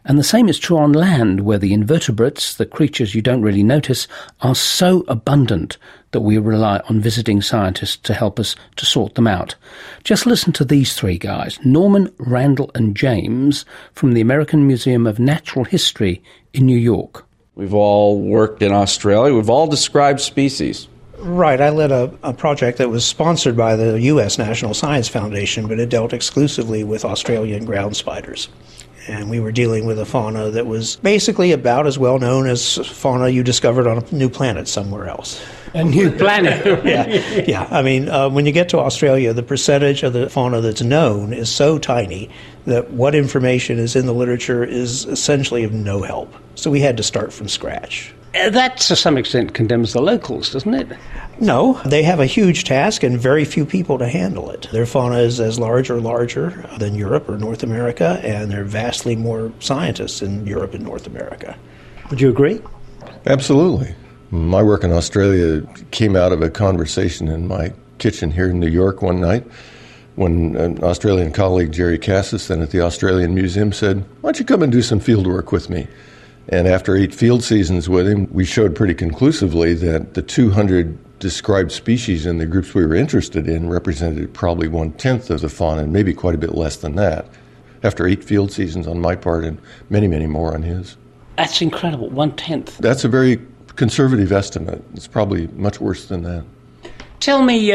And the same is true on land, where the invertebrates, the creatures you don't really notice, are so abundant that we rely on visiting scientists to help us to sort them out. Just listen to these three guys, Norman, Randall and James, from the American Museum of Natural History in New York. We've all worked in Australia. We've all described species. Right. I led a project that was sponsored by the U.S. National Science Foundation, but it dealt exclusively with Australian ground spiders. And we were dealing with a fauna that was basically about as well known as fauna you discovered on a new planet somewhere else. A new planet? Yeah. I mean, when you get to Australia, the percentage of the fauna that's known is so tiny that what information is in the literature is essentially of no help. So we had to start from scratch. That, to some extent, condemns the locals, doesn't it? No, they have a huge task and very few people to handle it. Their fauna is as large or larger than Europe or North America, and there are vastly more scientists in Europe and North America. Would you agree? Absolutely. My work in Australia came out of a conversation in my kitchen here in New York one night when an Australian colleague, Jerry Cassis, then at the Australian Museum, said, "Why don't you come and do some field work with me?" And after 8 field seasons with him, we showed pretty conclusively that the 200 described species in the groups we were interested in represented probably 1/10 of the fauna, and maybe quite a bit less than that, after 8 field seasons on my part and many, many more on his. That's incredible, 1/10. That's a very conservative estimate. It's probably much worse than that. Tell me,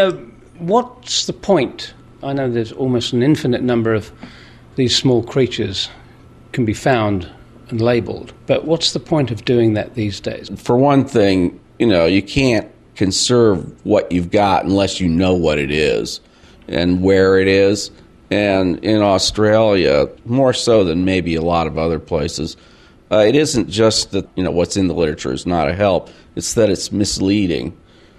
what's the point? I know there's almost an infinite number of these small creatures can be found and labelled, but what's the point of doing that these days? For one thing, you can't conserve what you've got unless you know what it is and where it is. And in Australia, more so than maybe a lot of other places, it isn't just that what's in the literature is not a help, it's that it's misleading.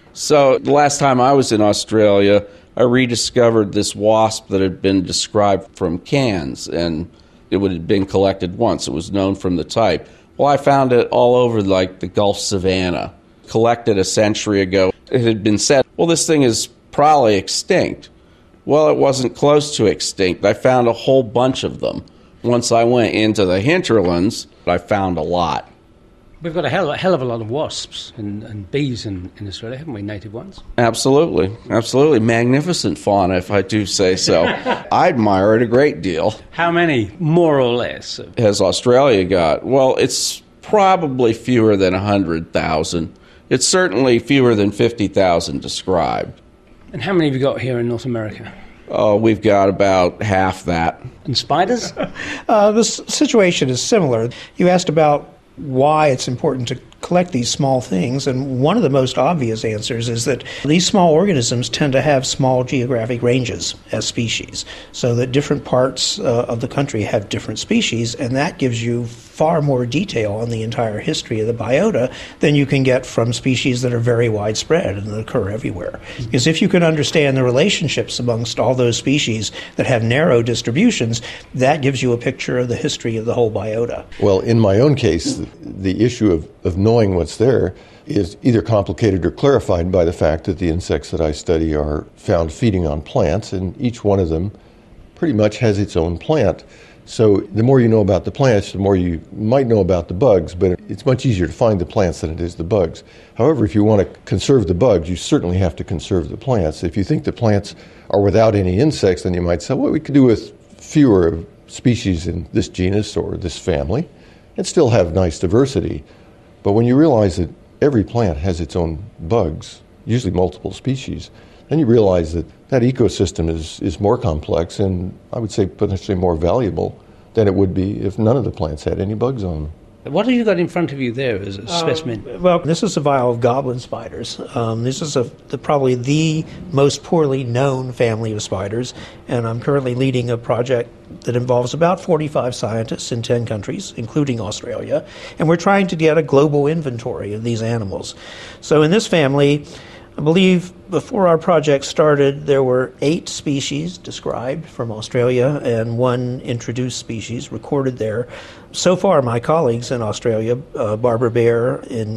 So the last time I was in Australia, I rediscovered this wasp that had been described from Cairns, and it would have been collected once. It was known from the type. Well, I found it all over like the Gulf Savannah, collected a century ago. It had been said, well, this thing is probably extinct. Well, it wasn't close to extinct. I found a whole bunch of them. Once I went into the hinterlands, I found a lot. We've got a hell of a lot of wasps and bees in Australia, haven't we, native ones? Absolutely. Absolutely. Magnificent fauna, if I do say so. I admire it a great deal. How many, more or less? Has Australia got? Well, it's probably fewer than 100,000. It's certainly fewer than 50,000 described. And how many have you got here in North America? Oh, we've got about half that. And spiders? The situation is similar. You asked about why it's important to collect these small things, and one of the most obvious answers is that these small organisms tend to have small geographic ranges as species, so that different parts of the country have different species, and that gives you far more detail on the entire history of the biota than you can get from species that are very widespread and that occur everywhere. Because if you can understand the relationships amongst all those species that have narrow distributions, that gives you a picture of the history of the whole biota. Well, in my own case, the issue of knowing what's there is either complicated or clarified by the fact that the insects that I study are found feeding on plants, and each one of them pretty much has its own plant. So the more you know about the plants, the more you might know about the bugs, but it's much easier to find the plants than it is the bugs. However, if you want to conserve the bugs, you certainly have to conserve the plants. If you think the plants are without any insects, then you might say, well, we could do with fewer species in this genus or this family and still have nice diversity. But when you realize that every plant has its own bugs, usually multiple species, then you realize that that ecosystem is more complex and I would say potentially more valuable than it would be if none of the plants had any bugs on them. What have you got in front of you there as a specimen? Well, this is a vial of goblin spiders. This is probably the most poorly known family of spiders, and I'm currently leading a project that involves about 45 scientists in 10 countries, including Australia, and we're trying to get a global inventory of these animals. So in this family, I believe before our project started, there were 8 species described from Australia and 1 introduced species recorded there. So far, my colleagues in Australia, Barbara Baer in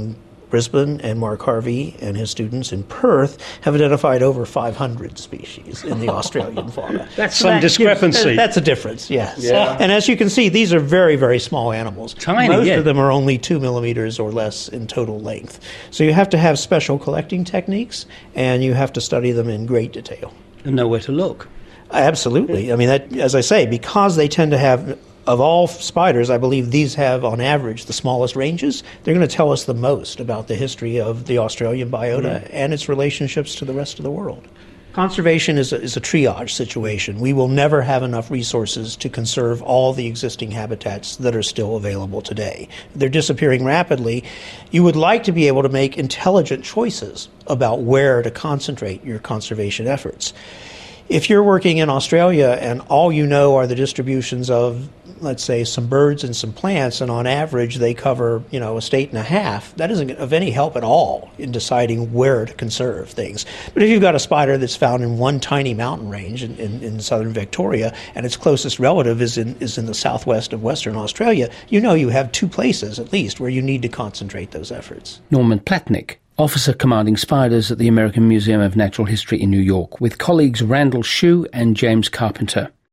Brisbane, and Mark Harvey and his students in Perth have identified over 500 species in the Australian fauna. That's some discrepancy. That's a difference, yes. Yeah. And as you can see, these are very, very small animals. Tiny, Most yeah. of them are only 2 millimeters or less in total length. So you have to have special collecting techniques, and you have to study them in great detail. And know where to look. Absolutely. I mean, that, as I say, because they tend to have, of all spiders, I believe these have, on average, the smallest ranges. They're going to tell us the most about the history of the Australian biota and its relationships to the rest of the world. Conservation is a triage situation. We will never have enough resources to conserve all the existing habitats that are still available today. They're disappearing rapidly. You would like to be able to make intelligent choices about where to concentrate your conservation efforts. If you're working in Australia and all you know are the distributions of, let's say, some birds and some plants, and on average they cover, a state and a half, that isn't of any help at all in deciding where to conserve things. But if you've got a spider that's found in one tiny mountain range in southern Victoria, and its closest relative is in the southwest of Western Australia, you have 2 places at least where you need to concentrate those efforts. Norman Platnick, Officer Commanding Spiders at the American Museum of Natural History in New York, with colleagues Randall Shue and James Carpenter.